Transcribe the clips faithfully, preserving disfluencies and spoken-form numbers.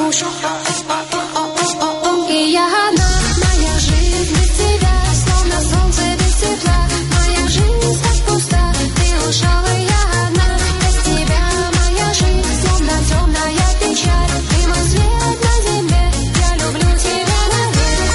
И я одна, моя жизнь без тебя, словно солнце без тепла. Моя жизнь так пуста, ты ушел, и я одна. Без тебя моя жизнь, словно темная печаль. Ты мой свет на земле, я люблю тебя навек.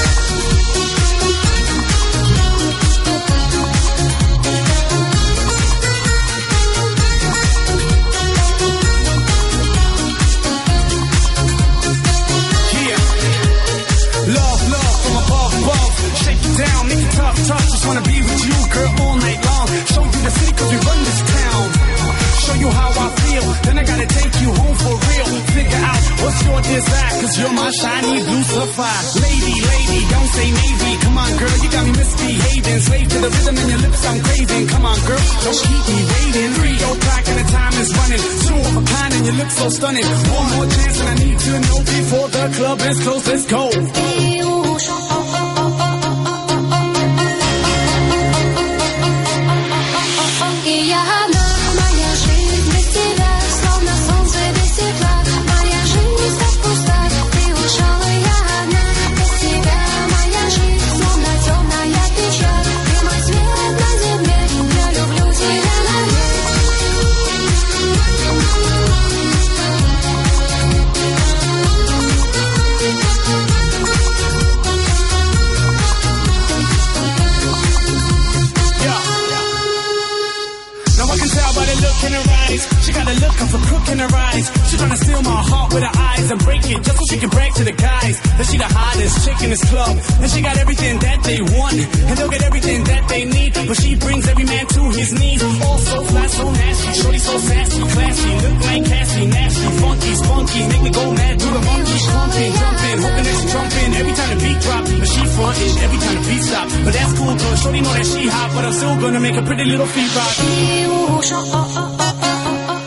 Down, make it tough, tough. Just wanna be with you, girl, all night long. Show you the city, cause we run this town. Show you how I feel, then I gotta take you home for real. Figure out what's your desire, cause you're my shiny blue sapphire. Lady, lady, don't say maybe. Come on, girl, you got me misbehaving. Slave to the rhythm in your lips, I'm craving. Come on, girl, don't keep me waiting. Three o'clock and the time is running. Two of a kind and you look so stunning. One more chance and I need to know before the club is closed. Let's go. И я одна, моя жизнь без тебя, словно солнце без тепла. Моя жизнь так пуста, ты ушел, и я одна. Без тебя моя жизнь, словно темная печаль. Ты мой свет на земле, я люблю тебя навек. By the look in her eyes, she got a look of a crook in her eyes. She tryna steal my heart with her eyes and break it just so she can brag to the guys that she the hottest chick in this club. And she got everything that they want, and they'll get everything that they need. But she brings every man to his knees. All so fly, so nasty, shorty so sassy, classy, look like Cassie, nasty, funky, spunky, make me go mad. Do the monkey, clumping, jumping, hoping that she jumping every time the beat drop. But she frontin' every time the beat stop. But that's cool, cause shorty know that she hot, but I'm still gonna make a pretty little feet rock. И ушел,